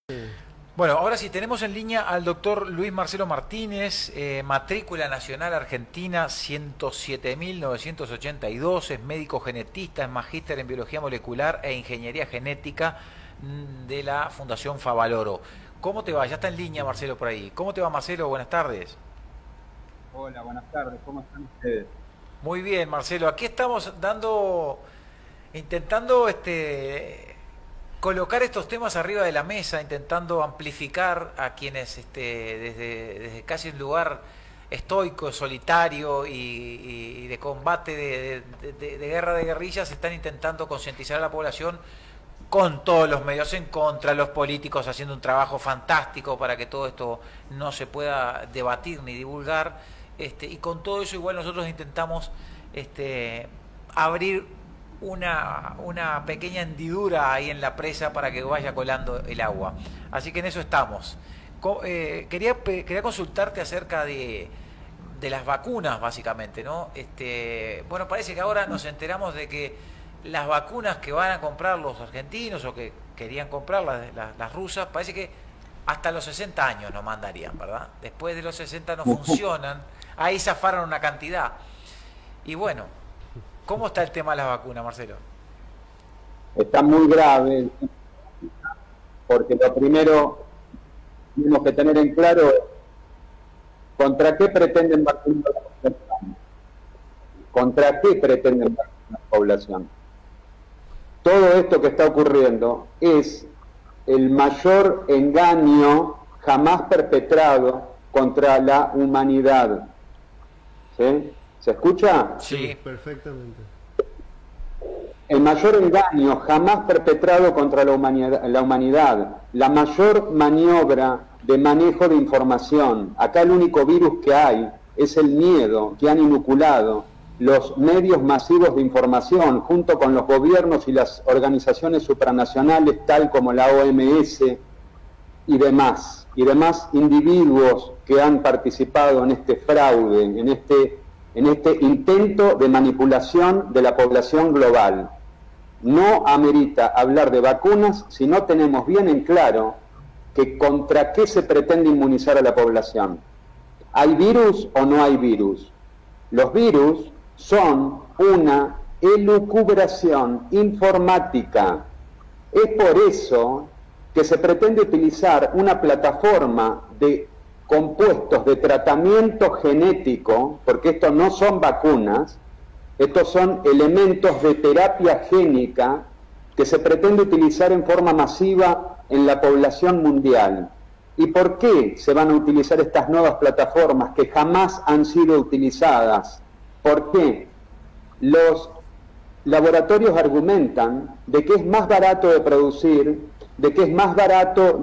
Bueno, ahora sí, tenemos en línea al doctor Luis Marcelo Martínez, matrícula nacional argentina 107.982, es médico genetista, es magíster en biología molecular e ingeniería genética de la Fundación Favaloro. ¿Cómo te va? Ya está en línea Marcelo por ahí. ¿Cómo te va Marcelo? Buenas tardes. Hola, buenas tardes, ¿cómo están ustedes? Muy bien Marcelo, aquí estamos intentando colocar estos temas arriba de la mesa, intentando amplificar a quienes desde casi un lugar estoico, solitario y de combate, de guerra de guerrillas, están intentando concientizar a la población con todos los medios en contra, los políticos haciendo un trabajo fantástico para que todo esto no se pueda debatir ni divulgar, y con todo eso igual nosotros intentamos abrir una pequeña hendidura ahí en la presa para que vaya colando el agua. Así que en eso estamos. Quería consultarte acerca de las vacunas, básicamente, ¿no? Bueno, parece que ahora nos enteramos de que las vacunas que van a comprar los argentinos o que querían comprar las rusas, parece que hasta los 60 años nos mandarían, ¿verdad? Después de los 60 no funcionan, ahí zafaron una cantidad. Y bueno, ¿cómo está el tema de las vacunas, Marcelo? Está muy grave, porque lo primero que tenemos que tener en claro es contra qué pretenden vacunar a la población. ¿Contra qué pretenden vacunar a la población? Todo esto que está ocurriendo es el mayor engaño jamás perpetrado contra la humanidad. ¿Sí? ¿Se escucha? Sí. Perfectamente. El mayor engaño jamás perpetrado contra la humanidad, la mayor maniobra de manejo de información. Acá el único virus que hay es el miedo que han inoculado los medios masivos de información junto con los gobiernos y las organizaciones supranacionales tal como la OMS y demás individuos que han participado en este fraude, en este intento de manipulación de la población global. No amerita hablar de vacunas si no tenemos bien en claro que contra qué se pretende inmunizar a la población. ¿Hay virus o no hay virus? Los virus son una elucubración informática. Es por eso que se pretende utilizar una plataforma de compuestos de tratamiento genético, porque estos no son vacunas, estos son elementos de terapia génica que se pretende utilizar en forma masiva en la población mundial. ¿Y por qué se van a utilizar estas nuevas plataformas que jamás han sido utilizadas? ¿Por qué? Los laboratorios argumentan de que es más barato de producir, de que es más barato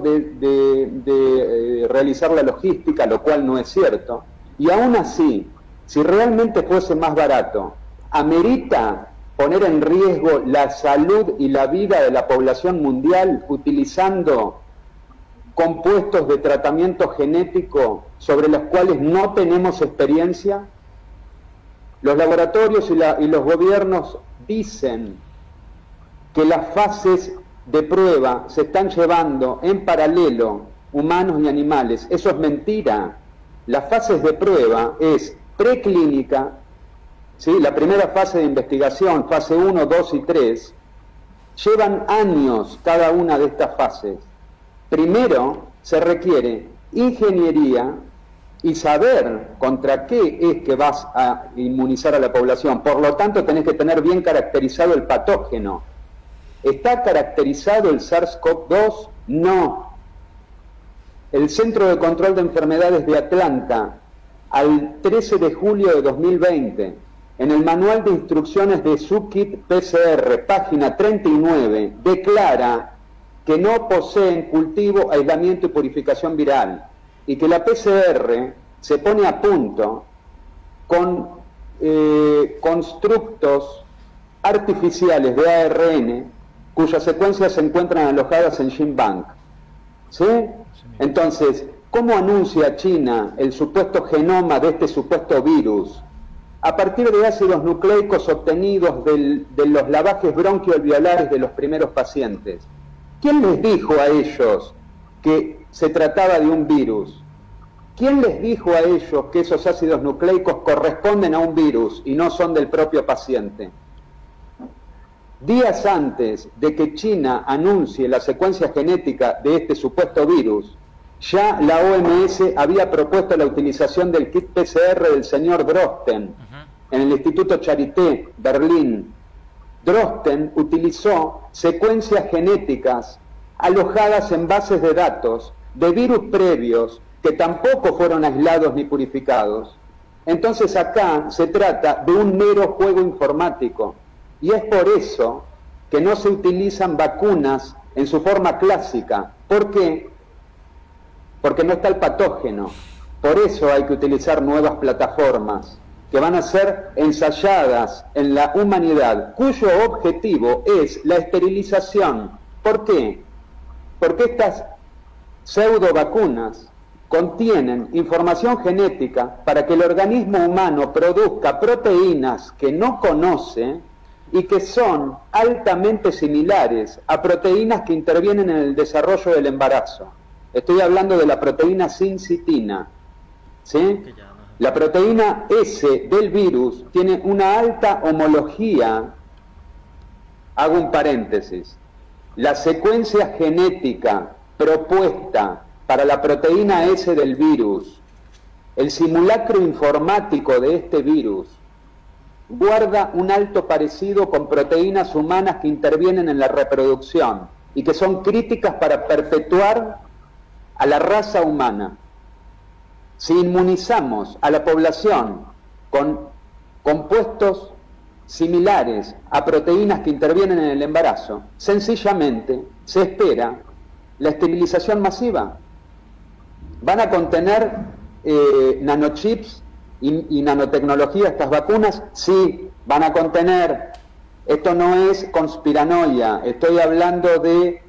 de realizar la logística, lo cual no es cierto. Y aún así, si realmente fuese más barato, ¿amerita poner en riesgo la salud y la vida de la población mundial utilizando compuestos de tratamiento genético sobre los cuales no tenemos experiencia? Los laboratorios y los gobiernos dicen que las fases de prueba se están llevando en paralelo, humanos y animales. Eso es mentira. Las fases de prueba es preclínica, ¿sí? La primera fase de investigación, fase 1, 2 y 3, llevan años cada una de estas fases. Primero se requiere ingeniería y saber contra qué es que vas a inmunizar a la población. Por lo tanto, tenés que tener bien caracterizado el patógeno. ¿Está caracterizado el SARS-CoV-2? No. El Centro de Control de Enfermedades de Atlanta, al 13 de julio de 2020, en el Manual de Instrucciones de SUKIT PCR, página 39, declara que no poseen cultivo, aislamiento y purificación viral, y que la PCR se pone a punto con constructos artificiales de ARN cuyas secuencias se encuentran alojadas en GenBank. ¿Sí? Entonces, ¿cómo anuncia China el supuesto genoma de este supuesto virus? A partir de ácidos nucleicos obtenidos de los lavajes bronquiolveolares de los primeros pacientes. ¿Quién les dijo a ellos que se trataba de un virus. ¿Quién les dijo a ellos que esos ácidos nucleicos corresponden a un virus y no son del propio paciente? Días antes de que China anuncie la secuencia genética de este supuesto virus, ya la OMS había propuesto la utilización del kit PCR del señor Drosten en el Instituto Charité, Berlín. Drosten utilizó secuencias genéticas alojadas en bases de datos de virus previos que tampoco fueron aislados ni purificados. Entonces acá se trata de un mero juego informático y es por eso que no se utilizan vacunas en su forma clásica. ¿Por qué? Porque no está el patógeno. Por eso hay que utilizar nuevas plataformas que van a ser ensayadas en la humanidad, cuyo objetivo es la esterilización. ¿Por qué? Porque estas pseudo vacunas contienen información genética para que el organismo humano produzca proteínas que no conoce y que son altamente similares a proteínas que intervienen en el desarrollo del embarazo. Estoy hablando de la proteína sincitina, ¿sí? La proteína S del virus tiene una alta homología. Hago un paréntesis. La secuencia genética propuesta para la proteína S del virus, el simulacro informático de este virus, guarda un alto parecido con proteínas humanas que intervienen en la reproducción y que son críticas para perpetuar a la raza humana. Si inmunizamos a la población con compuestos similares a proteínas que intervienen en el embarazo, sencillamente se espera la esterilización masiva. ¿Van a contener nanochips y nanotecnología estas vacunas? Sí, van a contener. Esto no es conspiranoia, estoy hablando de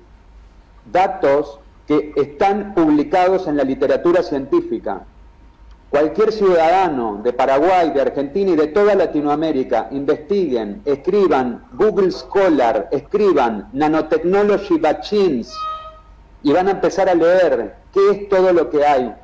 datos que están publicados en la literatura científica. Cualquier ciudadano de Paraguay, de Argentina y de toda Latinoamérica, investiguen, escriban Google Scholar, escriban Nanotechnology Vaccines y van a empezar a leer qué es todo lo que hay.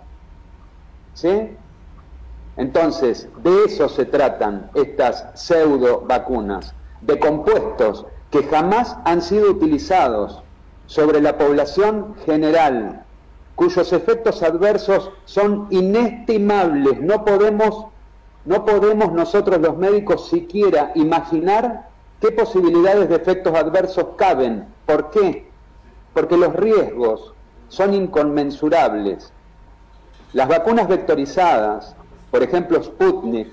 ¿Sí? Entonces, de eso se tratan estas pseudo vacunas, de compuestos que jamás han sido utilizados sobre la población general, cuyos efectos adversos son inestimables. No podemos nosotros los médicos siquiera imaginar qué posibilidades de efectos adversos caben. ¿Por qué? Porque los riesgos son inconmensurables. Las vacunas vectorizadas, por ejemplo Sputnik,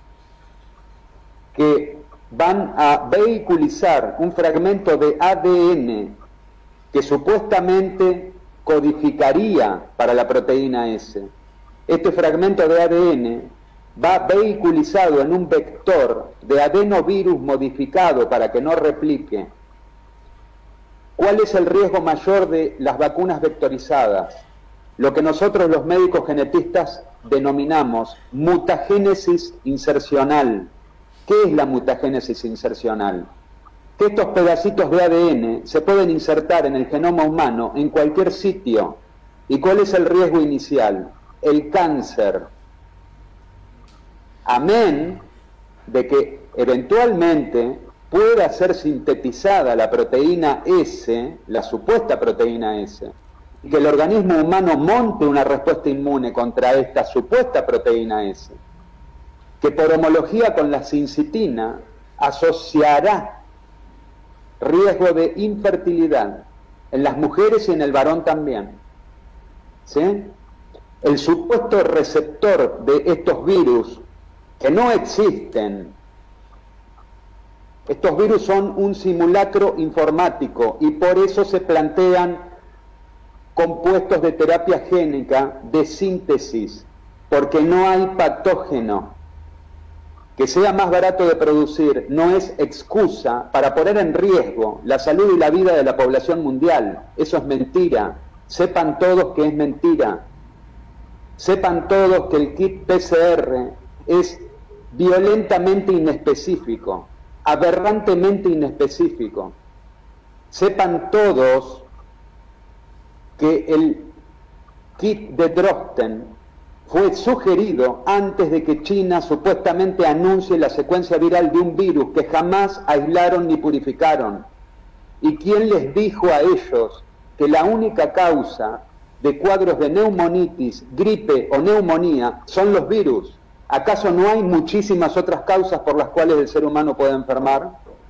que van a vehiculizar un fragmento de ADN que supuestamente codificaría para la proteína S. Este fragmento de ADN va vehiculizado en un vector de adenovirus modificado para que no replique. ¿Cuál es el riesgo mayor de las vacunas vectorizadas? Lo que nosotros los médicos genetistas denominamos mutagénesis insercional. ¿Qué es la mutagénesis insercional? Que estos pedacitos de ADN se pueden insertar en el genoma humano en cualquier sitio. ¿Y cuál es el riesgo inicial? El cáncer. Amén de que eventualmente pueda ser sintetizada la proteína S, la supuesta proteína S, y que el organismo humano monte una respuesta inmune contra esta supuesta proteína S, que por homología con la sincitina asociará riesgo de infertilidad en las mujeres y en el varón también. ¿Sí? El supuesto receptor de estos virus que no existen, estos virus son un simulacro informático y por eso se plantean compuestos de terapia génica de síntesis, porque no hay patógeno. Que sea más barato de producir no es excusa para poner en riesgo la salud y la vida de la población mundial. Eso es mentira. Sepan todos que es mentira. Sepan todos que el kit PCR es violentamente inespecífico, aberrantemente inespecífico. Sepan todos que el kit de Drosten fue sugerido antes de que China supuestamente anuncie la secuencia viral de un virus que jamás aislaron ni purificaron. ¿Y quién les dijo a ellos que la única causa de cuadros de neumonitis, gripe o neumonía son los virus? ¿Acaso no hay muchísimas otras causas por las cuales el ser humano puede enfermar?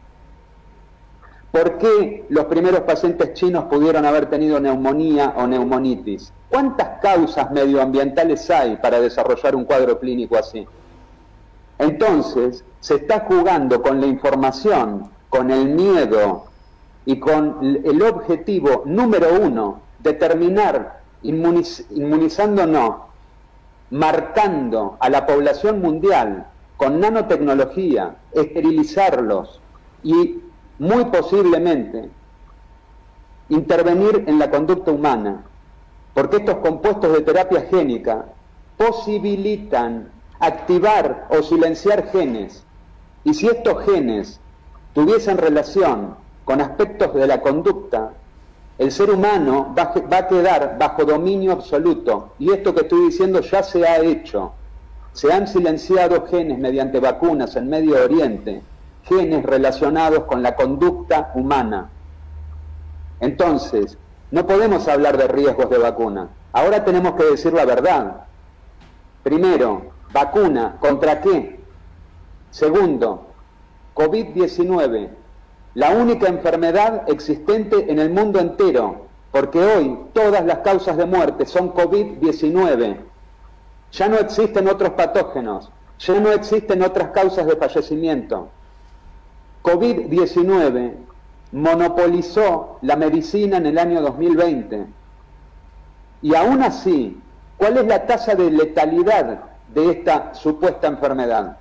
¿Por qué los primeros pacientes chinos pudieron haber tenido neumonía o neumonitis? ¿Cuántas causas medioambientales hay para desarrollar un cuadro clínico así? Entonces, se está jugando con la información, con el miedo y con el objetivo número uno de terminar inmunizándonos, marcando a la población mundial con nanotecnología, esterilizarlos y muy posiblemente intervenir en la conducta humana, porque estos compuestos de terapia génica posibilitan activar o silenciar genes, y si estos genes tuviesen relación con aspectos de la conducta, el ser humano va a quedar bajo dominio absoluto, y esto que estoy diciendo ya se ha hecho. Se han silenciado genes mediante vacunas en Medio Oriente, genes relacionados con la conducta humana. Entonces, no podemos hablar de riesgos de vacuna. Ahora tenemos que decir la verdad. Primero, vacuna, ¿contra qué? Segundo, COVID-19, la única enfermedad existente en el mundo entero, porque hoy todas las causas de muerte son COVID-19. Ya no existen otros patógenos, ya no existen otras causas de fallecimiento. COVID-19 monopolizó la medicina en el año 2020. Y aún así, ¿cuál es la tasa de letalidad de esta supuesta enfermedad?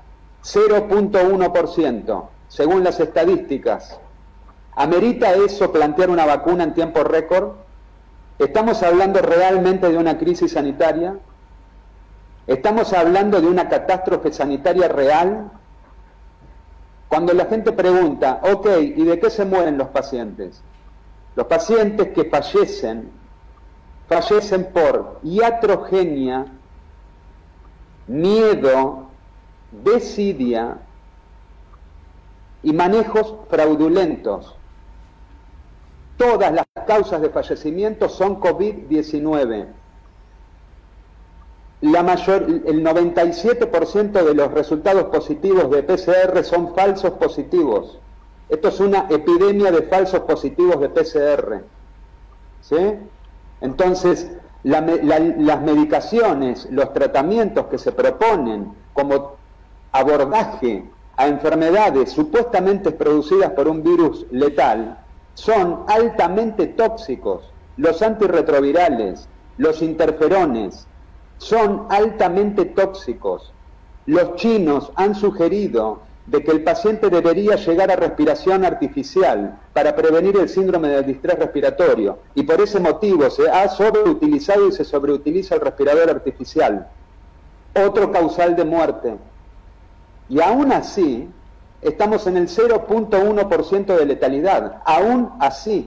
0.1%, según las estadísticas. ¿Amerita eso plantear una vacuna en tiempo récord? ¿Estamos hablando realmente de una crisis sanitaria? ¿Estamos hablando de una catástrofe sanitaria real? Cuando la gente pregunta, ok, ¿y de qué se mueren los pacientes? Los pacientes que fallecen por iatrogenia, miedo, desidia y manejos fraudulentos. Todas las causas de fallecimiento son COVID-19. El 97% de los resultados positivos de PCR son falsos positivos. Esto es una epidemia de falsos positivos de PCR. ¿Sí? Entonces, las medicaciones, los tratamientos que se proponen como abordaje a enfermedades supuestamente producidas por un virus letal son altamente tóxicos. Los antirretrovirales, los interferones, son altamente tóxicos. Los chinos han sugerido de que el paciente debería llegar a respiración artificial para prevenir el síndrome del distrés respiratorio, y por ese motivo se ha sobreutilizado y se sobreutiliza el respirador artificial, otro causal de muerte. Y aún así, estamos en el 0.1% de letalidad, aún así.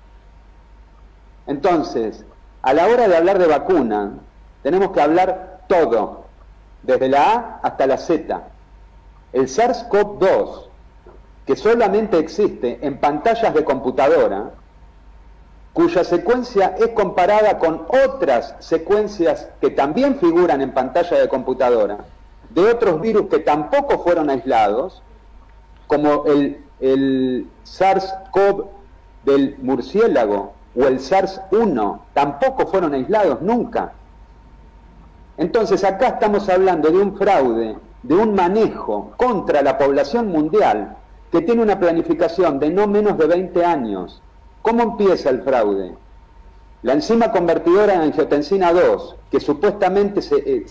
Entonces, a la hora de hablar de vacuna, tenemos que hablar todo, desde la A hasta la Z. El SARS-CoV-2, que solamente existe en pantallas de computadora, cuya secuencia es comparada con otras secuencias que también figuran en pantalla de computadora, de otros virus que tampoco fueron aislados, como el SARS-CoV del murciélago o el SARS-1, tampoco fueron aislados nunca. Entonces acá estamos hablando de un fraude, de un manejo contra la población mundial que tiene una planificación de no menos de 20 años. ¿Cómo empieza el fraude? La enzima convertidora en angiotensina 2, que supuestamente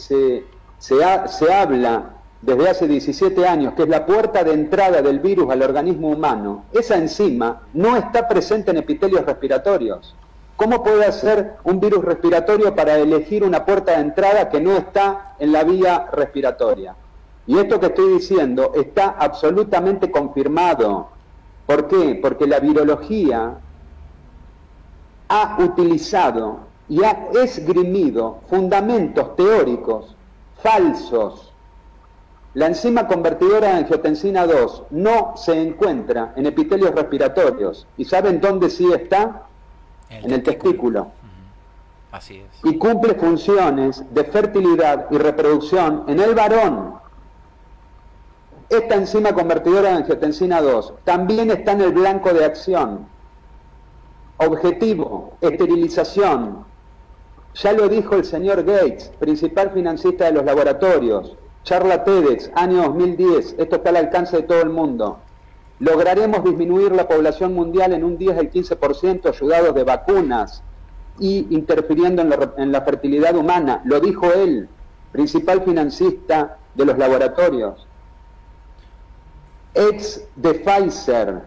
se habla desde hace 17 años, que es la puerta de entrada del virus al organismo humano, esa enzima no está presente en epitelios respiratorios. ¿Cómo puede hacer un virus respiratorio para elegir una puerta de entrada que no está en la vía respiratoria? Y esto que estoy diciendo está absolutamente confirmado. ¿Por qué? Porque la virología ha utilizado y ha esgrimido fundamentos teóricos falsos. La enzima convertidora de angiotensina 2 no se encuentra en epitelios respiratorios. ¿Y saben dónde sí está? En el testículo. Así es. Y cumple funciones de fertilidad y reproducción en el varón. Esta enzima convertidora de angiotensina 2 también está en el blanco de acción. Objetivo, esterilización. Ya lo dijo el señor Gates, principal financista de los laboratorios. Charla TEDx, año 2010. Esto está al alcance de todo el mundo. Lograremos disminuir la población mundial en un 10 al 15% ayudados de vacunas y interfiriendo en la fertilidad humana. Lo dijo él, principal financista de los laboratorios. Ex de Pfizer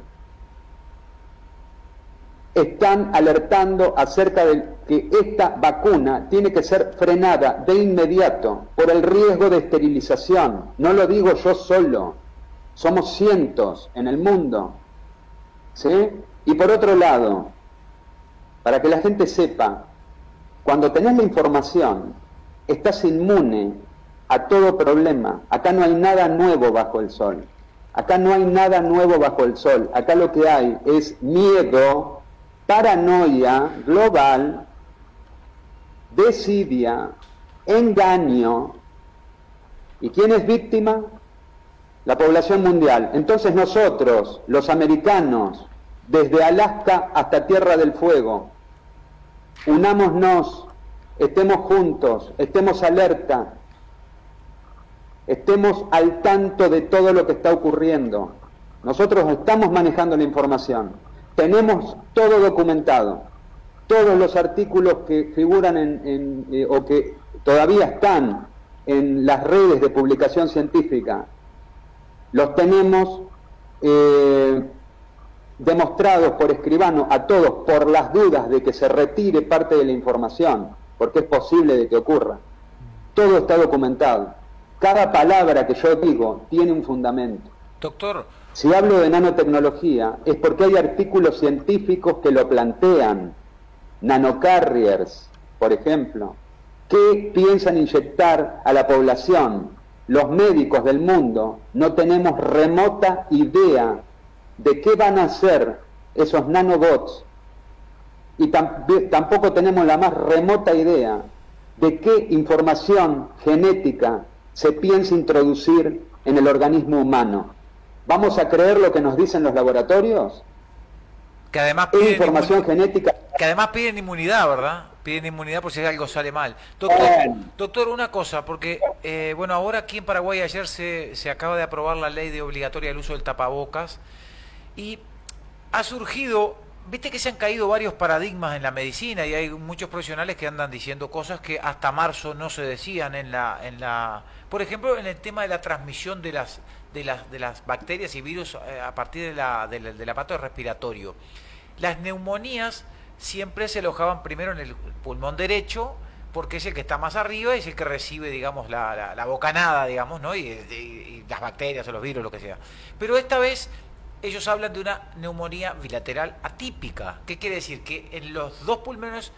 están alertando acerca de que esta vacuna tiene que ser frenada de inmediato por el riesgo de esterilización. No lo digo yo solo, somos cientos en el mundo, ¿sí? Y por otro lado, para que la gente sepa, cuando tenés la información, estás inmune a todo problema. Acá no hay nada nuevo bajo el sol. Acá no hay nada nuevo bajo el sol. Acá lo que hay es miedo, paranoia global, desidia, engaño. ¿Y quién es víctima? La población mundial. Entonces nosotros, los americanos, desde Alaska hasta Tierra del Fuego, unámonos, estemos juntos, estemos alerta, estemos al tanto de todo lo que está ocurriendo. Nosotros estamos manejando la información, tenemos todo documentado, todos los artículos que figuran o que todavía están en las redes de publicación científica, los tenemos demostrados por escribano a todos por las dudas de que se retire parte de la información, porque es posible de que ocurra. Todo está documentado. Cada palabra que yo digo tiene un fundamento. Doctor, si hablo de nanotecnología es porque hay artículos científicos que lo plantean. Nanocarriers, por ejemplo. ¿Qué piensan inyectar a la población? Los médicos del mundo no tenemos remota idea de qué van a hacer esos nanobots y tampoco tenemos la más remota idea de qué información genética se piensa introducir en el organismo humano. ¿Vamos a creer lo que nos dicen los laboratorios? Que además piden información genética. Que además piden inmunidad, ¿verdad? Piden inmunidad por si algo sale mal. Doctor, una cosa, porque bueno, ahora aquí en Paraguay ayer se acaba de aprobar la ley de obligatoria del uso del tapabocas y ha surgido, viste que se han caído varios paradigmas en la medicina y hay muchos profesionales que andan diciendo cosas que hasta marzo no se decían por ejemplo, en el tema de la transmisión de las bacterias y virus a partir del aparato respiratorio. Las neumonías siempre se alojaban primero en el pulmón derecho, porque es el que está más arriba y es el que recibe, digamos, la bocanada, digamos, ¿no? Y las bacterias o los virus, lo que sea. Pero esta vez ellos hablan de una neumonía bilateral atípica. ¿Qué quiere decir? Que en los dos pulmones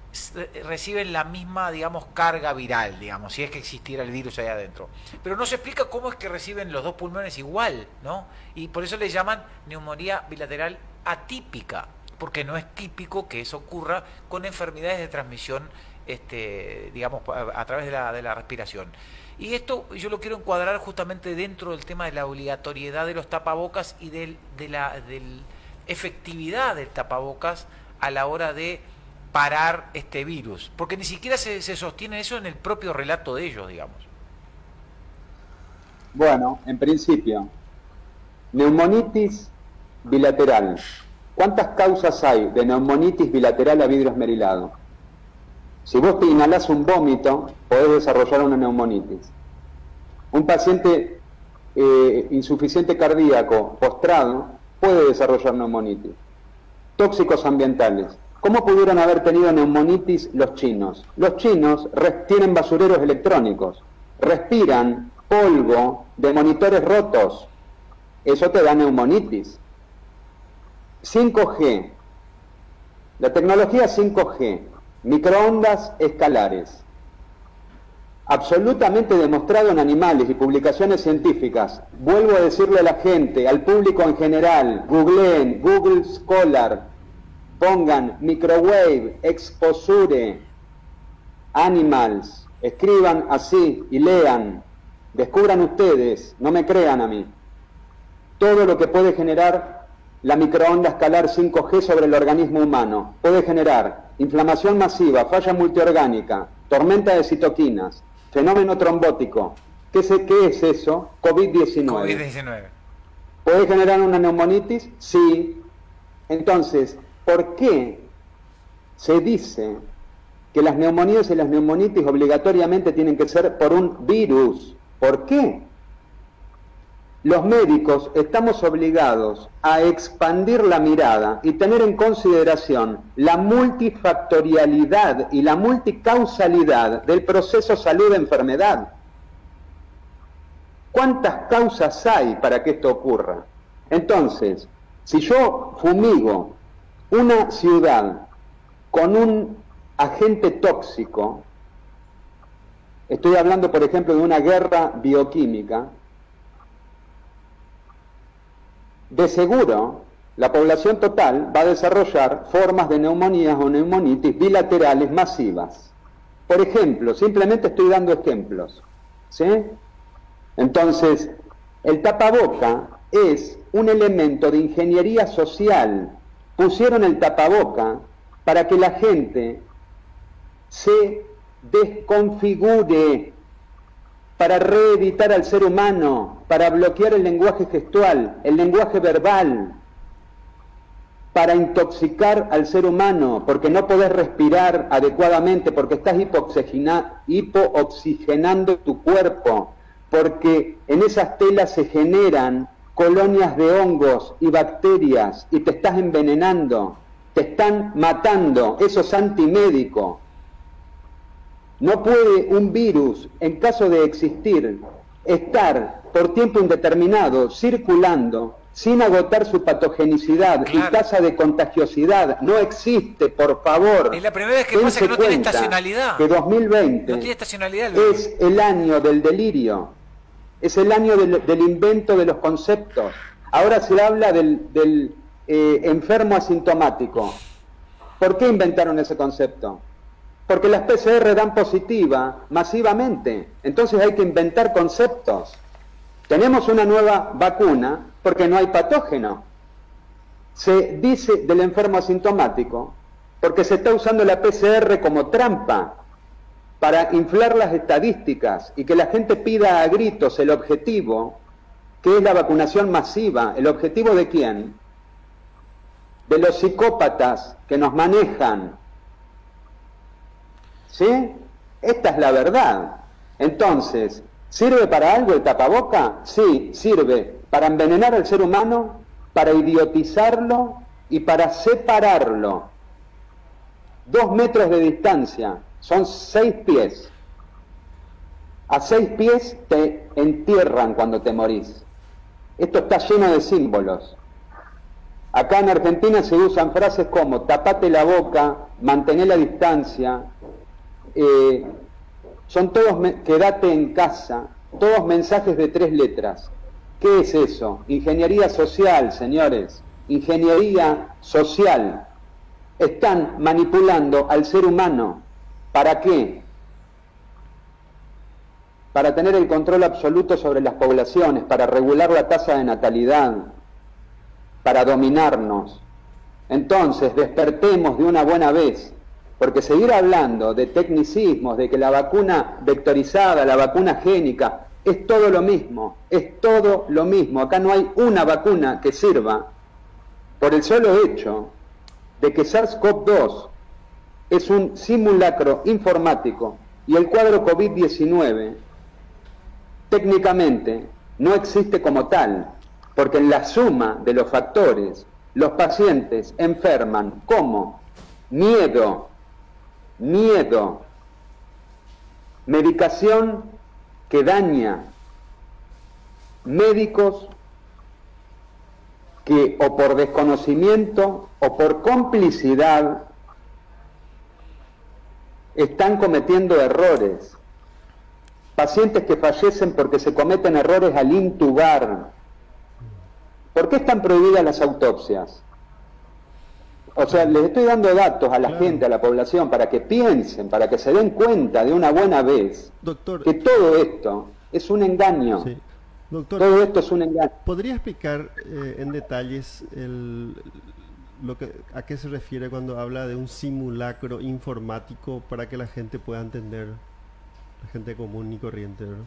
reciben la misma, digamos, carga viral, digamos, si es que existiera el virus allá adentro. Pero no se explica cómo es que reciben los dos pulmones igual, ¿no? Y por eso le llaman neumonía bilateral atípica, porque no es típico que eso ocurra con enfermedades de transmisión, digamos, a través de la respiración. Y esto yo lo quiero encuadrar justamente dentro del tema de la obligatoriedad de los tapabocas y de la efectividad del tapabocas a la hora de parar este virus, porque ni siquiera se sostiene eso en el propio relato de ellos, digamos. Bueno, en principio, neumonitis bilateral. ¿Cuántas causas hay de neumonitis bilateral a vidrio esmerilado? Si vos te inhalás un vómito, podés desarrollar una neumonitis. Un paciente insuficiente cardíaco postrado puede desarrollar neumonitis. Tóxicos ambientales. ¿Cómo pudieron haber tenido neumonitis los chinos? Los chinos tienen basureros electrónicos, respiran polvo de monitores rotos. Eso te da neumonitis. 5G. La tecnología 5G, microondas escalares, absolutamente demostrado en animales y publicaciones científicas. Vuelvo a decirle a la gente, al público en general, googleen, Google Scholar, pongan microwave, exposure, animals, escriban así y lean, descubran ustedes, no me crean a mí, todo lo que puede generar la microonda escalar 5G sobre el organismo humano. Puede generar inflamación masiva, falla multiorgánica, tormenta de citoquinas, fenómeno trombótico. ¿Qué es eso? COVID-19. COVID-19. ¿Puede generar una neumonitis? Sí. Entonces, ¿por qué se dice que las neumonías y las neumonitis obligatoriamente tienen que ser por un virus? ¿Por qué? Los médicos estamos obligados a expandir la mirada y tener en consideración la multifactorialidad y la multicausalidad del proceso salud-enfermedad. ¿Cuántas causas hay para que esto ocurra? Entonces, si yo fumigo una ciudad con un agente tóxico, estoy hablando, por ejemplo, de una guerra bioquímica, de seguro la población total va a desarrollar formas de neumonías o neumonitis bilaterales masivas. Por ejemplo, simplemente estoy dando ejemplos, ¿sí? Entonces, el tapaboca es un elemento de ingeniería social. Pusieron el tapaboca para que la gente se desconfigure, para reeditar al ser humano, para bloquear el lenguaje gestual, el lenguaje verbal, para intoxicar al ser humano, porque no podés respirar adecuadamente, porque estás hipooxigenando tu cuerpo, porque en esas telas se generan colonias de hongos y bacterias y te estás envenenando, te están matando. Eso es antimédico. No puede un virus, en caso de existir, estar por tiempo indeterminado circulando sin agotar su patogenicidad y tasa de contagiosidad. No existe, por favor. Es la primera vez que pasa que no tiene estacionalidad. Que 2020 no tiene estacionalidad, es el año del delirio, es el año del invento de los conceptos. Ahora se habla del enfermo asintomático. ¿Por qué inventaron ese concepto? Porque las PCR dan positiva masivamente, entonces hay que inventar conceptos. Tenemos una nueva vacuna porque no hay patógeno. Se dice del enfermo asintomático porque se está usando la PCR como trampa para inflar las estadísticas y que la gente pida a gritos el objetivo, que es la vacunación masiva. ¿El objetivo de quién? De los psicópatas que nos manejan. ¿Sí? Esta es la verdad. Entonces, ¿sirve para algo el tapaboca? Sí, sirve para envenenar al ser humano, para idiotizarlo y para separarlo. 2 metros de distancia, son 6 pies. A 6 pies te entierran cuando te morís. Esto está lleno de símbolos. Acá en Argentina se usan frases como tapate la boca, mantené la distancia, son todos quédate en casa, todos mensajes de 3 letras. ¿Qué es eso? Ingeniería social, señores, ingeniería social. Están manipulando al ser humano. ¿Para qué? Para tener el control absoluto sobre las poblaciones, para regular la tasa de natalidad, para dominarnos. Entonces, despertemos de una buena vez. Porque seguir hablando de tecnicismos, de que la vacuna vectorizada, la vacuna génica, es todo lo mismo, es todo lo mismo. Acá no hay una vacuna que sirva por el solo hecho de que SARS-CoV-2 es un simulacro informático y el cuadro COVID-19 técnicamente no existe como tal, porque en la suma de los factores los pacientes enferman como miedo, medicación que daña, médicos que o por desconocimiento o por complicidad están cometiendo errores. Pacientes que fallecen porque se cometen errores al intubar. ¿Por qué están prohibidas las autopsias? O sea, les estoy dando datos a la gente, a la población, para que piensen, para que se den cuenta de una buena vez, doctor, que todo esto es un engaño. Sí. Doctor, todo esto es un engaño. ¿Podría explicar en detalles a qué se refiere cuando habla de un simulacro informático para que la gente pueda entender, la gente común y corriente, ¿verdad?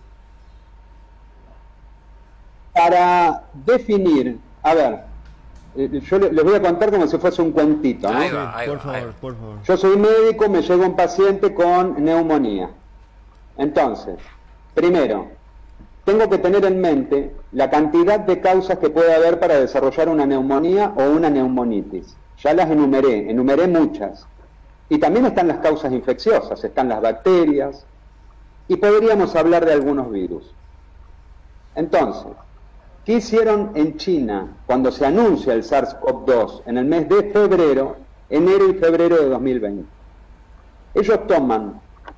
Para definir, a ver, yo les voy a contar como si fuese un cuentito, ¿no? Ahí va, ahí por va, favor, ahí va. por favor. Yo soy médico, me llega un paciente con neumonía. Entonces, primero, tengo que tener en mente la cantidad de causas que puede haber para desarrollar una neumonía o una neumonitis. Ya las enumeré muchas. Y también están las causas infecciosas, están las bacterias, y podríamos hablar de algunos virus. Entonces, ¿qué hicieron en China cuando se anuncia el SARS-CoV-2 en el mes de febrero, enero y febrero de 2020? Ellos toman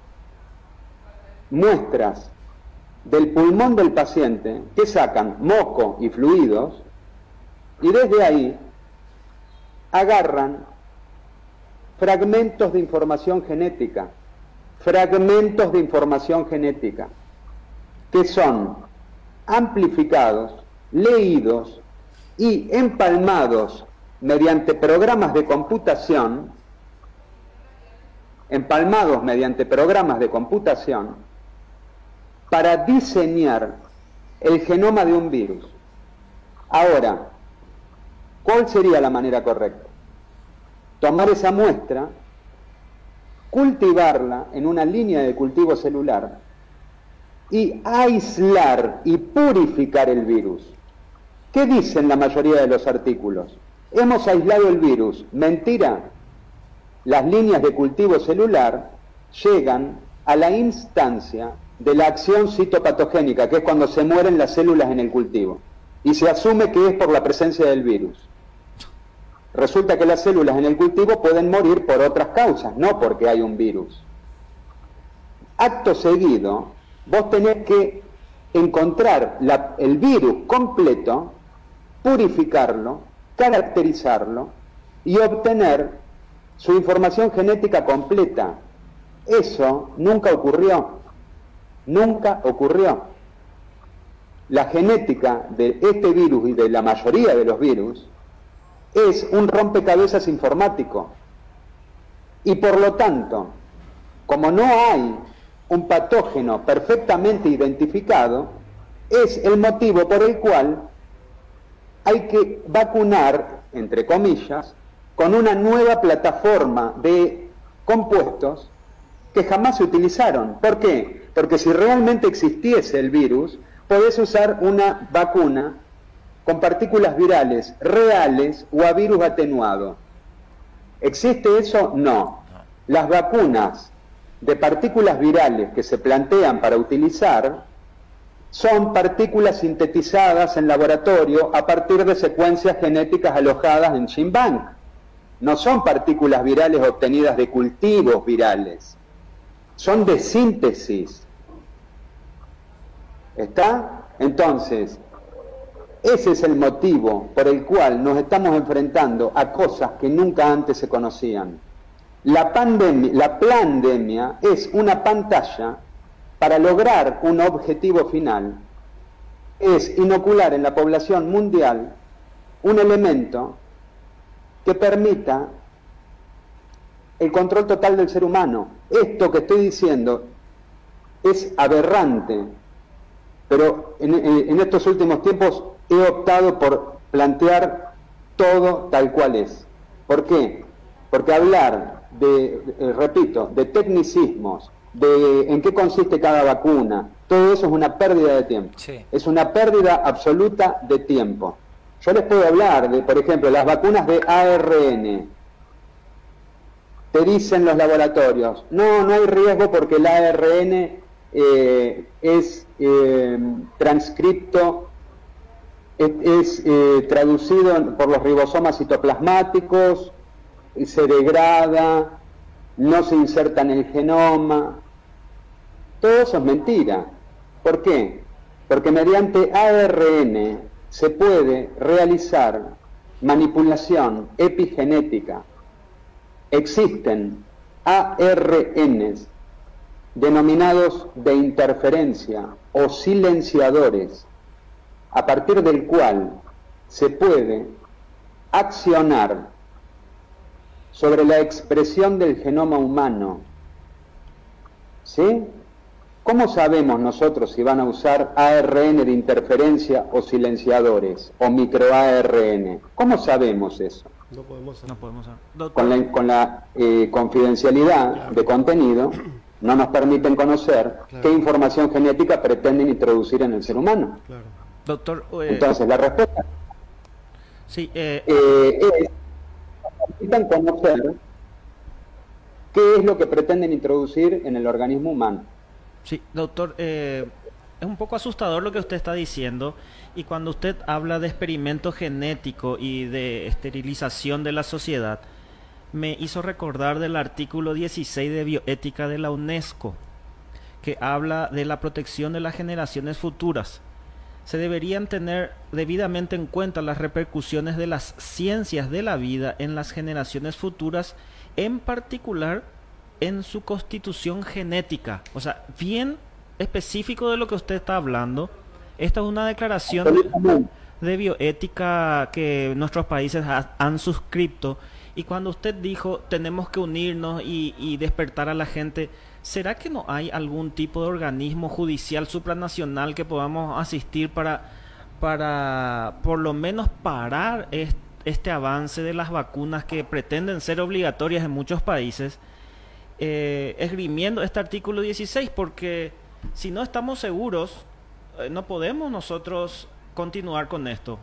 muestras del pulmón del paciente que sacan moco y fluidos y desde ahí agarran fragmentos de información genética que son amplificados, leídos y empalmados mediante programas de computación, para diseñar el genoma de un virus. Ahora, ¿cuál sería la manera correcta? Tomar esa muestra, cultivarla en una línea de cultivo celular y aislar y purificar el virus. ¿Qué dicen la mayoría de los artículos? Hemos aislado el virus. Mentira. Las líneas de cultivo celular llegan a la instancia de la acción citopatogénica, que es cuando se mueren las células en el cultivo, y se asume que es por la presencia del virus. Resulta que las células en el cultivo pueden morir por otras causas, no porque hay un virus. Acto seguido, vos tenés que encontrar el virus completo, purificarlo, caracterizarlo y obtener su información genética completa. Eso nunca ocurrió. Nunca ocurrió. La genética de este virus y de la mayoría de los virus es un rompecabezas informático. Y por lo tanto, como no hay un patógeno perfectamente identificado, es el motivo por el cual hay que vacunar, entre comillas, con una nueva plataforma de compuestos que jamás se utilizaron. ¿Por qué? Porque si realmente existiese el virus, podés usar una vacuna con partículas virales reales o a virus atenuado. ¿Existe eso? No. Las vacunas de partículas virales que se plantean para utilizar son partículas sintetizadas en laboratorio a partir de secuencias genéticas alojadas en GenBank. No son partículas virales obtenidas de cultivos virales. Son de síntesis. ¿Está? Entonces, ese es el motivo por el cual nos estamos enfrentando a cosas que nunca antes se conocían. La pandemia es una pantalla para lograr un objetivo final. Es inocular en la población mundial un elemento que permita el control total del ser humano. Esto que estoy diciendo es aberrante, pero en estos últimos tiempos he optado por plantear todo tal cual es. ¿Por qué? Porque hablar repito, de tecnicismos, de en qué consiste cada vacuna, todo eso es una pérdida de tiempo. Sí. Es una pérdida absoluta de tiempo. Yo les puedo hablar de, por ejemplo, las vacunas de ARN. Te dicen los laboratorios, no hay riesgo porque el ARN es transcripto, es traducido por los ribosomas citoplasmáticos, se degrada, no se inserta en el genoma. Todo eso es mentira. ¿Por qué? Porque mediante ARN se puede realizar manipulación epigenética. Existen ARNs denominados de interferencia o silenciadores, a partir del cual se puede accionar sobre la expresión del genoma humano. ¿Sí? ¿Cómo sabemos nosotros si van a usar ARN de interferencia o silenciadores o microARN? ¿Cómo sabemos eso? No podemos saber. No podemos saber. Doctor, Con la confidencialidad Claro. de contenido, no nos permiten conocer Claro. qué información genética pretenden introducir en el ser humano. Claro. doctor, Entonces, la respuesta sí, es, necesitan conocer qué es lo que pretenden introducir en el organismo humano. sí, doctor, es un poco asustador lo que usted está diciendo, y cuando usted habla de experimento genético y de esterilización de la sociedad, me hizo recordar del artículo 16 de bioética de la UNESCO, que habla de la protección de las generaciones futuras. Se deberían tener debidamente en cuenta las repercusiones de las ciencias de la vida en las generaciones futuras, en particular en su constitución genética. O sea, bien específico de lo que usted está hablando. Esta es una declaración de bioética que nuestros países han suscrito. Y cuando usted dijo tenemos que unirnos y despertar a la gente, ¿será que no hay algún tipo de organismo judicial supranacional que podamos asistir para por lo menos parar este avance de las vacunas que pretenden ser obligatorias en muchos países, esgrimiendo este artículo 16? Porque si no estamos seguros, no podemos nosotros continuar con esto.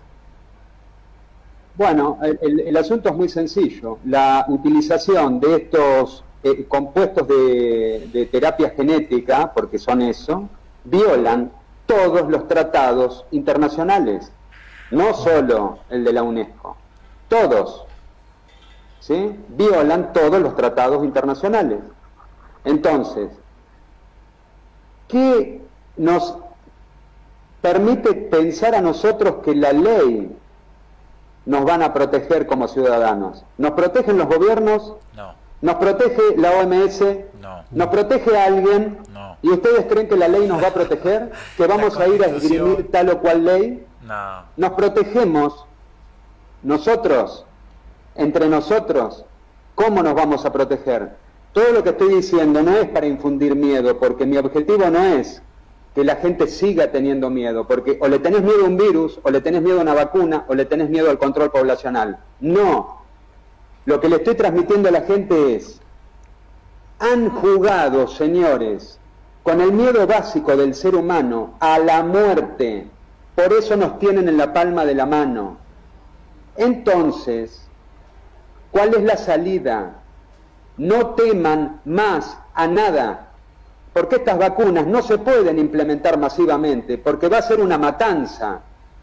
Bueno, el asunto es muy sencillo. La utilización de estos compuestos de terapia genética, porque son eso, violan todos los tratados internacionales, no solo el de la UNESCO, todos, ¿sí? Violan todos los tratados internacionales. Entonces, ¿qué nos permite pensar a nosotros que la ley nos van a proteger como ciudadanos? ¿Nos protegen los gobiernos? No, ¿Nos protege la OMS? no, ¿Nos protege alguien? no, ¿Y ustedes creen que la ley nos va a proteger? ¿Que vamos a ir a esgrimir tal o cual ley? no. Nos protegemos nosotros, entre nosotros. ¿Cómo nos vamos a proteger? Todo lo que estoy diciendo no es para infundir miedo, porque mi objetivo no es que la gente siga teniendo miedo, porque o le tenés miedo a un virus, o le tenés miedo a una vacuna, o le tenés miedo al control poblacional. No. Lo que le estoy transmitiendo a la gente es: han jugado, señores, con el miedo básico del ser humano a la muerte. Por eso nos tienen en la palma de la mano. Entonces, ¿cuál es la salida? No teman más a nada, porque estas vacunas no se pueden implementar masivamente, porque va a ser una matanza,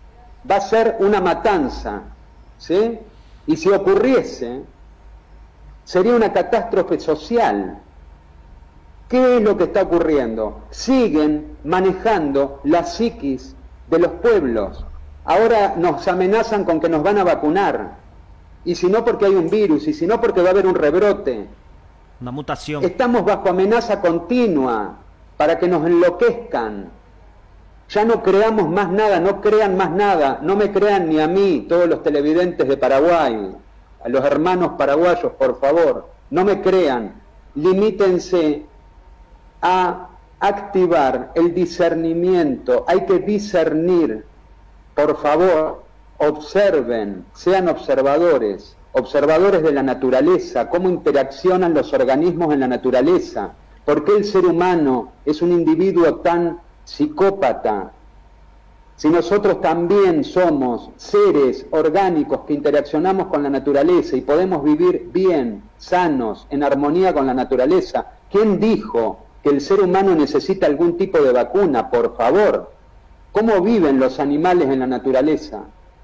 ¿sí? Y si ocurriese, sería una catástrofe social. ¿Qué es lo que está ocurriendo? Siguen manejando la psiquis de los pueblos. Ahora nos amenazan con que nos van a vacunar, y si no porque hay un virus, y si no porque va a haber un rebrote. Una mutación. Estamos bajo amenaza continua para que nos enloquezcan. Ya no creamos más nada, no crean más nada, no me crean ni a mí, todos los televidentes de Paraguay, a los hermanos paraguayos, por favor, no me crean, limítense a activar el discernimiento, hay que discernir, por favor, observen, sean observadores de la naturaleza, cómo interaccionan los organismos en la naturaleza, por qué el ser humano es un individuo tan psicópata, si nosotros también somos seres orgánicos que interaccionamos con la naturaleza y podemos vivir bien, sanos, en armonía con la naturaleza. ¿Quién dijo que el ser humano necesita algún tipo de vacuna? Por favor, ¿cómo viven los animales en la naturaleza?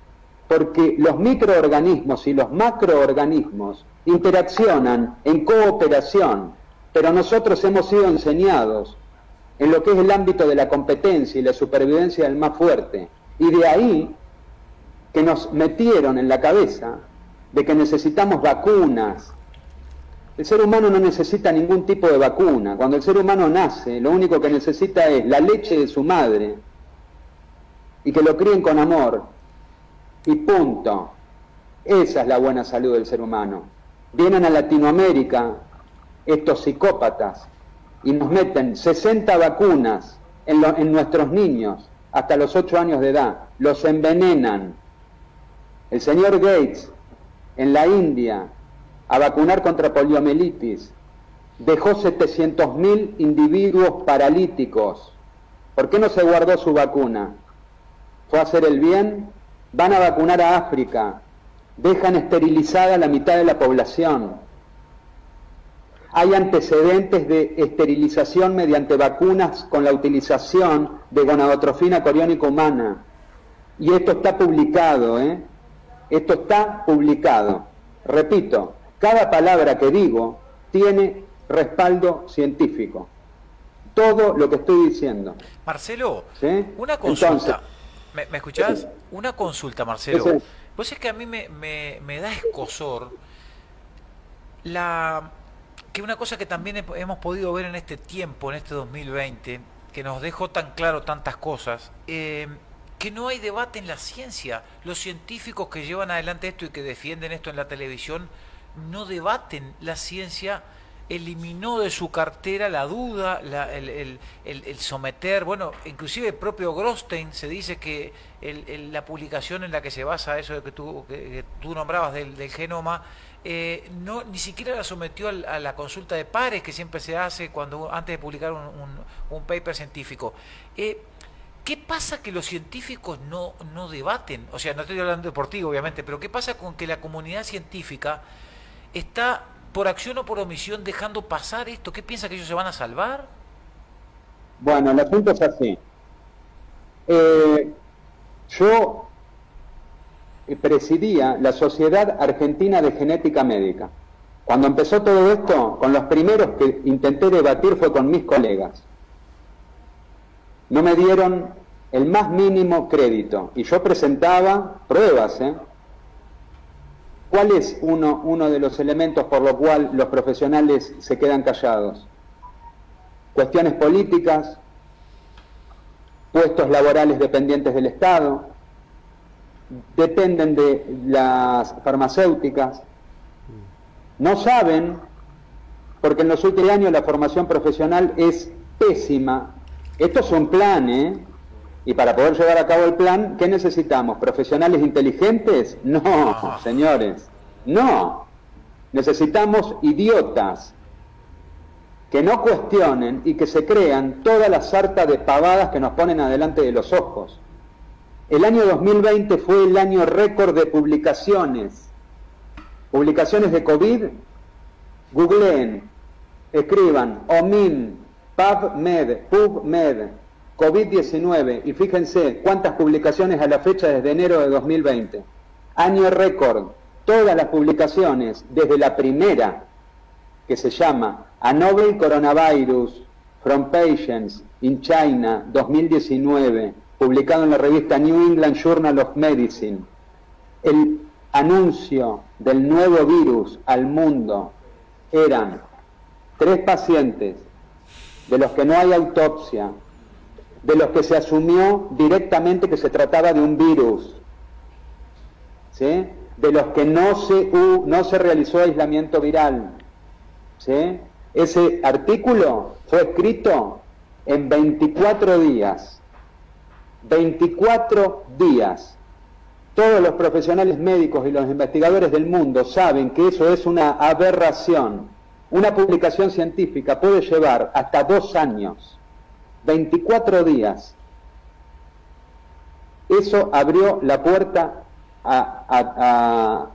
porque los microorganismos y los macroorganismos interaccionan en cooperación, pero nosotros hemos sido enseñados en lo que es el ámbito de la competencia y la supervivencia del más fuerte, y de ahí que nos metieron en la cabeza de que necesitamos vacunas. El ser humano no necesita ningún tipo de vacuna. Cuando el ser humano nace, lo único que necesita es la leche de su madre y que lo críen con amor, y punto. Esa es la buena salud del ser humano. Vienen a Latinoamérica estos psicópatas y nos meten 60 vacunas en nuestros niños hasta los 8 años de edad, los envenenan. El señor Gates en la India a vacunar contra poliomielitis dejó 700.000 individuos paralíticos. ¿Por qué no se guardó su vacuna? ¿Fue a hacer el bien? Van a vacunar a África, dejan esterilizada la mitad de la población. Hay antecedentes de esterilización mediante vacunas con la utilización de gonadotrofina coriónica humana. Y esto está publicado, Esto está publicado. Repito, cada palabra que digo tiene respaldo científico. Todo lo que estoy diciendo. Marcelo, ¿sí? una consulta. Entonces, ¿Me escuchás? Una consulta, Marcelo. Sí. Vos es que a mí me da escozor que una cosa que también hemos podido ver en este tiempo, en este 2020, que nos dejó tan claro tantas cosas, que no hay debate en la ciencia. Los científicos que llevan adelante esto y que defienden esto en la televisión no debaten. La ciencia eliminó de su cartera la duda, el someter, bueno, inclusive el propio Grostein se dice que la publicación en la que se basa eso de que tú nombrabas del genoma, ni siquiera la sometió a la consulta de pares que siempre se hace antes de publicar un paper científico. ¿Qué pasa que los científicos no debaten? O sea, no estoy hablando por ti, obviamente, pero ¿qué pasa con que la comunidad científica está, por acción o por omisión, dejando pasar esto? ¿Qué piensa que ellos se van a salvar? Bueno, el asunto es así. Yo presidía la Sociedad Argentina de Genética Médica. Cuando empezó todo esto, con los primeros que intenté debatir fue con mis colegas. No me dieron el más mínimo crédito y yo presentaba pruebas. ¿Cuál es uno de los elementos por lo cual los profesionales se quedan callados? Cuestiones políticas, puestos laborales dependientes del Estado, dependen de las farmacéuticas, no saben, porque en los últimos años la formación profesional es pésima. Esto es un plan, y para poder llevar a cabo el plan, ¿qué necesitamos? ¿Profesionales inteligentes? No, señores, no. Necesitamos idiotas que no cuestionen y que se crean toda la sarta de pavadas que nos ponen adelante de los ojos. El año 2020 fue el año récord de publicaciones. Publicaciones de COVID, googleen, escriban OMIN, PubMed, COVID-19, y fíjense cuántas publicaciones a la fecha desde enero de 2020. Año récord, todas las publicaciones, desde la primera, que se llama A Novel Coronavirus from Patients in China 2019, publicado en la revista New England Journal of Medicine. El anuncio del nuevo virus al mundo eran 3 pacientes, de los que no hay autopsia, de los que se asumió directamente que se trataba de un virus, ¿sí? De los que no se realizó aislamiento viral, ¿sí? Ese artículo fue escrito en 24 días. 24 días. Todos los profesionales médicos y los investigadores del mundo saben que eso es una aberración. Una publicación científica puede llevar hasta 2 años, 24 días. Eso abrió la puerta a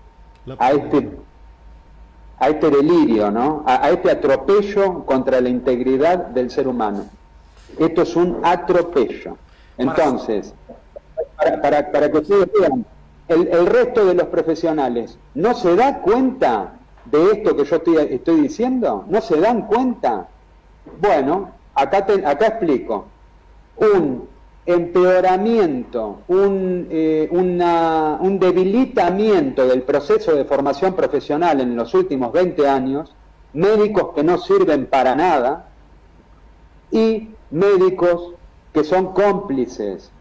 este delirio, ¿no? A este atropello contra la integridad del ser humano. Esto es un atropello. Entonces, para que ustedes vean, el resto de los profesionales no se da cuenta de esto que yo estoy diciendo, no se dan cuenta. Bueno, acá explico. Un empeoramiento, un debilitamiento del proceso de formación profesional en los últimos 20 años, médicos que no sirven para nada y médicos que son cómplices,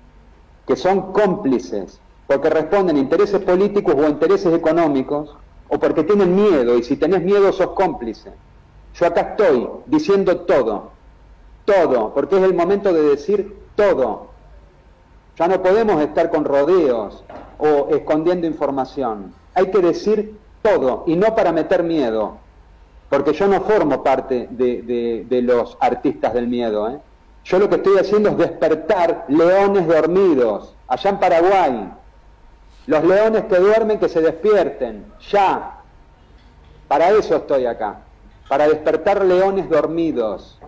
porque responden a intereses políticos o a intereses económicos, o porque tienen miedo, y si tenés miedo sos cómplice. Yo acá estoy diciendo todo, porque es el momento de decir todo. Ya no podemos estar con rodeos o escondiendo información. Hay que decir todo, y no para meter miedo, porque yo no formo parte de los artistas del miedo, ¿eh? Yo lo que estoy haciendo es despertar leones dormidos, allá en Paraguay. Los leones que duermen, que se despierten, ya. Para eso estoy acá, para despertar leones dormidos.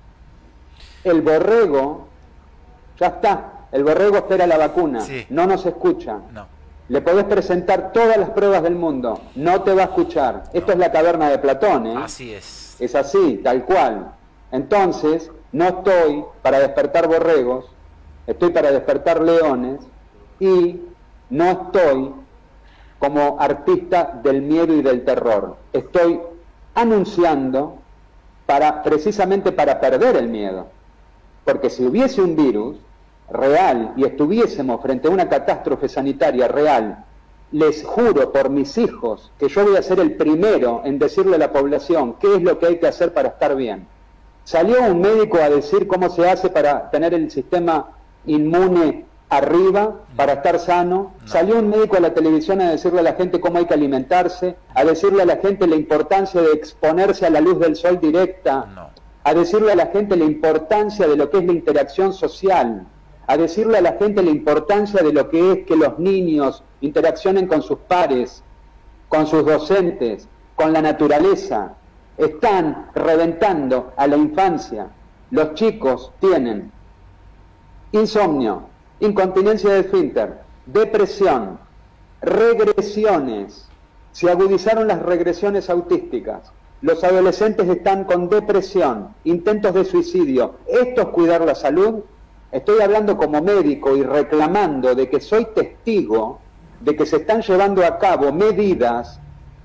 El borrego, ya está, el borrego espera la vacuna, sí. No nos escucha. No. Le podés presentar todas las pruebas del mundo, no te va a escuchar. Esto es la caverna de Platón, ¿eh? Así es. Es así, tal cual. Entonces, no estoy para despertar borregos, estoy para despertar leones y no estoy como artista del miedo y del terror. Estoy anunciando precisamente para perder el miedo. Porque si hubiese un virus real y estuviésemos frente a una catástrofe sanitaria real, les juro por mis hijos que yo voy a ser el primero en decirle a la población qué es lo que hay que hacer para estar bien. Salió un médico a decir cómo se hace para tener el sistema inmune arriba, para estar sano. No. Salió un médico a la televisión a decirle a la gente cómo hay que alimentarse, a decirle a la gente la importancia de exponerse a la luz del sol directa, no. A decirle a la gente la importancia de lo que es la interacción social, a decirle a la gente la importancia de lo que es que los niños interaccionen con sus pares, con sus docentes, con la naturaleza. Están reventando a la infancia. Los chicos tienen insomnio, incontinencia de esfínter, depresión, regresiones. Se agudizaron las regresiones autísticas. Los adolescentes están con depresión, intentos de suicidio. ¿Esto es cuidar la salud? Estoy hablando como médico y reclamando de que soy testigo de que se están llevando a cabo medidas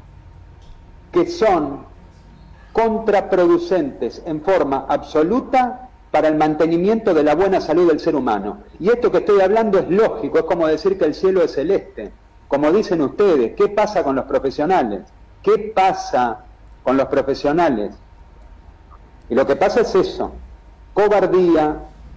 que son contraproducentes en forma absoluta para el mantenimiento de la buena salud del ser humano. Y esto que estoy hablando es lógico, es como decir que el cielo es celeste. Como dicen ustedes, ¿qué pasa con los profesionales? ¿Qué pasa con los profesionales? Y lo que pasa es eso, cobardía,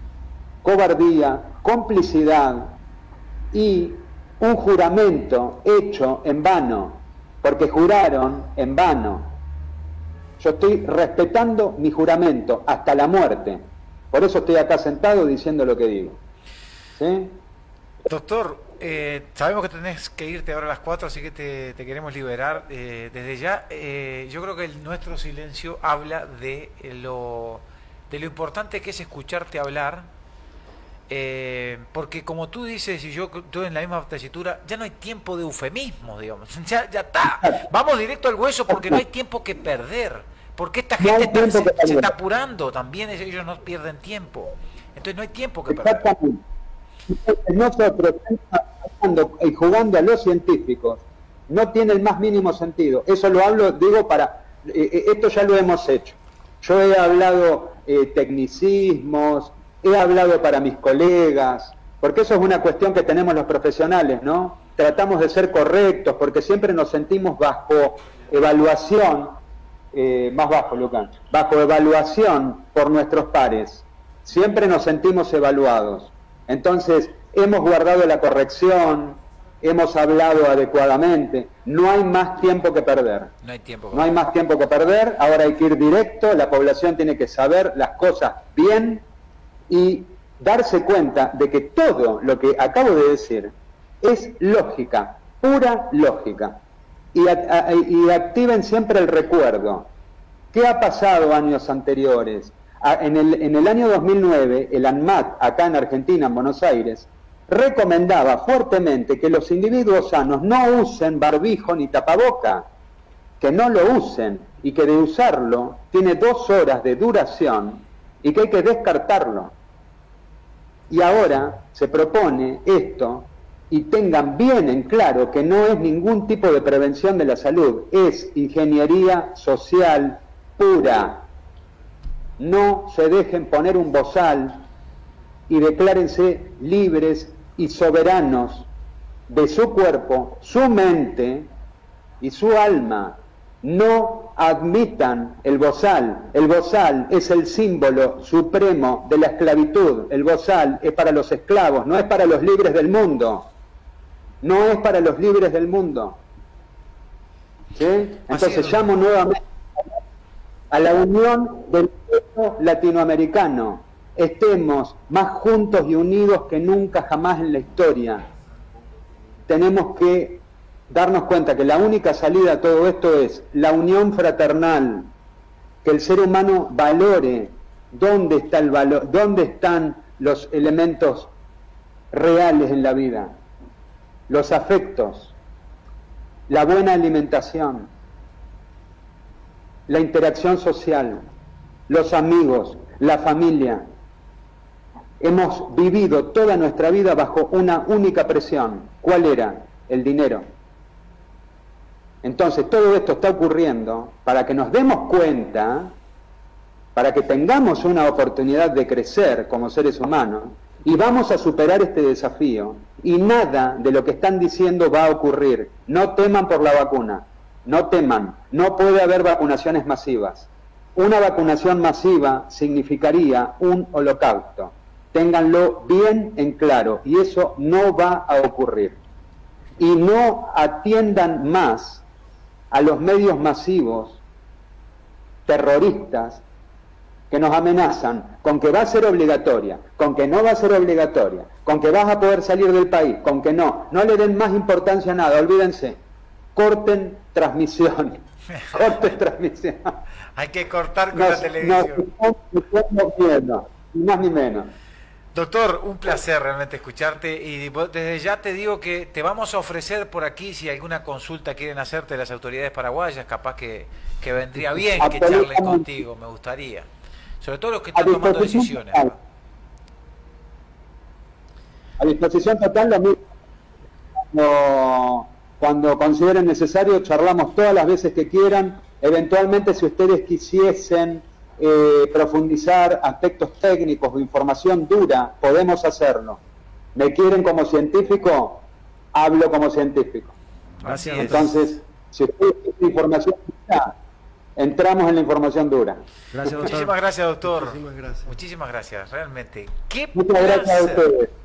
complicidad y un juramento hecho en vano, porque juraron en vano. Yo estoy respetando mi juramento hasta la muerte. Por eso estoy acá sentado diciendo lo que digo. ¿Sí? Doctor, sabemos que tenés que irte ahora a las 4, así que te queremos liberar desde ya. Yo creo que nuestro silencio habla de lo importante que es escucharte hablar, porque como tú dices y yo estoy en la misma tesitura, ya no hay tiempo de eufemismo, digamos. Ya está. Vamos directo al hueso porque no hay tiempo que perder. Porque esta gente se está apurando también, ellos no pierden tiempo. Entonces no hay tiempo que perder. Exactamente. Nosotros jugando a los científicos no tiene el más mínimo sentido. Eso lo hablo, digo, esto ya lo hemos hecho. Yo he hablado tecnicismos, he hablado para mis colegas, porque eso es una cuestión que tenemos los profesionales, ¿no? Tratamos de ser correctos, porque siempre nos sentimos bajo evaluación, más bajo, Lucas, bajo evaluación por nuestros pares. Siempre nos sentimos evaluados. Entonces, hemos guardado la corrección, hemos hablado adecuadamente, no hay más tiempo que perder. No hay más tiempo que perder, ahora hay que ir directo, la población tiene que saber las cosas bien y darse cuenta de que todo lo que acabo de decir es lógica, pura lógica. Y activen siempre el recuerdo. ¿Qué ha pasado años anteriores? En el año 2009, el ANMAT, acá en Argentina, en Buenos Aires, recomendaba fuertemente que los individuos sanos no usen barbijo ni tapaboca, que no lo usen, y que de usarlo tiene 2 horas de duración y que hay que descartarlo. Y ahora se propone esto, y tengan bien en claro que no es ningún tipo de prevención de la salud, es ingeniería social pura. No se dejen poner un bozal y declárense libres y soberanos de su cuerpo, su mente y su alma. No admitan el bozal. El bozal es el símbolo supremo de la esclavitud. El bozal es para los esclavos, no es para los libres del mundo. No es para los libres del mundo. ¿Sí? Entonces llamo nuevamente a la unión del pueblo latinoamericano. Estemos más juntos y unidos que nunca jamás en la historia. Tenemos que darnos cuenta que la única salida a todo esto es la unión fraternal, que el ser humano valore dónde está el valor, dónde están los elementos reales en la vida, los afectos, la buena alimentación, la interacción social, los amigos, la familia. Hemos vivido toda nuestra vida bajo una única presión. ¿Cuál era? El dinero. Entonces todo esto está ocurriendo para que nos demos cuenta, para que tengamos una oportunidad de crecer como seres humanos, y vamos a superar este desafío, y nada de lo que están diciendo va a ocurrir. No teman por la vacuna, no teman, no puede haber vacunaciones masivas. Una vacunación masiva significaría un holocausto. Ténganlo bien en claro, y eso no va a ocurrir. Y no atiendan más a los medios masivos terroristas que nos amenazan con que va a ser obligatoria, con que no va a ser obligatoria, con que vas a poder salir del país, con que no le den más importancia a nada, olvídense, corten transmisión, corten transmisión. Hay que cortar con la televisión. No miedo, ni más ni menos. Doctor, un placer realmente escucharte, y desde ya te digo que te vamos a ofrecer por aquí si alguna consulta quieren hacerte las autoridades paraguayas, capaz que vendría bien que charlen contigo, me gustaría. Sobre todo los que están tomando decisiones. A disposición total, lo mismo. Cuando consideren necesario, charlamos todas las veces que quieran. Eventualmente, si ustedes quisiesen profundizar aspectos técnicos o información dura, podemos hacerlo. ¿Me quieren como científico? Hablo como científico. Así es. Entonces, si ustedes quieren información dura, entramos en la información dura. Gracias, doctor. Muchísimas gracias, doctor. Muchísimas gracias. Muchísimas gracias, realmente. ¡Qué Muchas gracias a placer! ustedes.